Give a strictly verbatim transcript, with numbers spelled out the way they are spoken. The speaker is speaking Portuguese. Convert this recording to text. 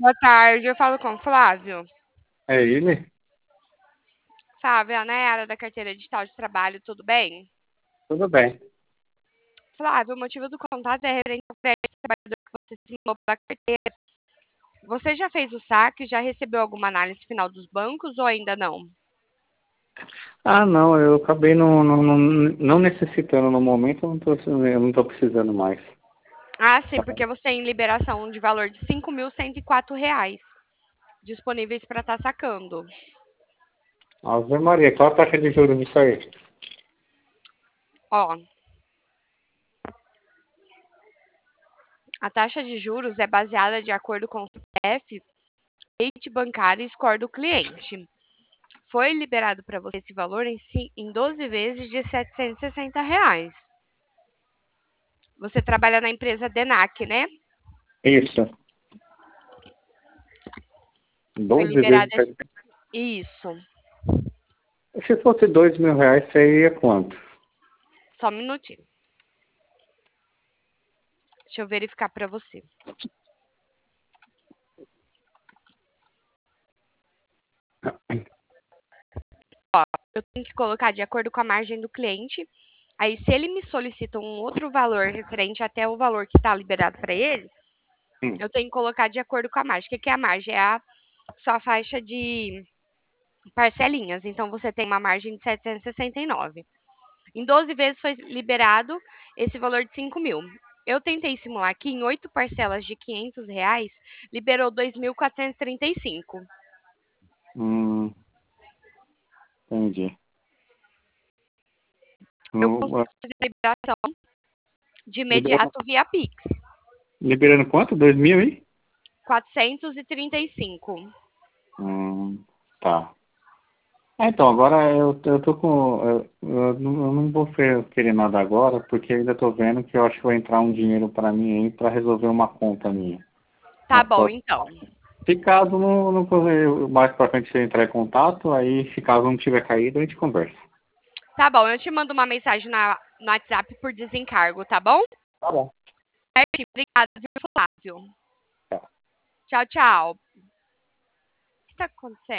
Boa tarde, eu falo com o Flávio. É ele? Flávio, é na área da carteira digital de trabalho, tudo bem? Tudo bem. Flávio, o motivo do contato é referente ao crédito de trabalhador que você assinou pela carteira. Você já fez o saque? Já recebeu alguma análise final dos bancos ou ainda não? Ah, não, eu acabei não, não, não, não necessitando no momento, eu não tô, eu não tô precisando mais. Ah, sim, porque você tem liberação de valor de cinco mil cento e quatro reais disponíveis para estar sacando. Ave Maria, qual a taxa de juros disso aí? Ó, a taxa de juros é baseada de acordo com o C P F, rate bancário e score do cliente. Foi liberado para você esse valor em, ci- em doze vezes de setecentos e sessenta reais. Você trabalha na empresa Denac, né? Isso, Foi doze liberado vezes. esse... Isso. Se fosse dois mil reais, seria quanto? Só um minutinho. Deixa eu verificar para você. Eu tenho que colocar de acordo com a margem do cliente. Aí, se ele me solicita um outro valor referente até o valor que está liberado para ele, Hum. eu tenho que colocar de acordo com a margem. O que que é a margem? É a sua faixa de parcelinhas. Então, você tem uma margem de setecentos e sessenta e nove. Em doze vezes foi liberado esse valor de cinco mil. Eu tentei simular aqui em oito parcelas de quinhentos reais, liberou dois mil quatrocentos e trinta e cinco. Hum, entendi. Eu Hum, consigo fazer a liberação de liberando, imediato via Pix. liberando quanto? Dois mil, hein? quatrocentos e trinta e cinco. Hum, tá. Ah, então, agora eu, eu tô com. Eu, eu não eu não vou fe- querer nada agora, porque ainda tô vendo que eu acho que vai entrar um dinheiro para mim aí para resolver uma conta minha. Tá Na bom, próxima. então. Se caso não, não eu- mais para frente você entrar em contato, aí se caso não tiver caído, a gente conversa. Tá bom, eu te mando uma mensagem na, no WhatsApp por desencargo, tá bom? Tá bom. Certo? Obrigada, viu, Flávio? Tchau, tchau. O que tá acontecendo?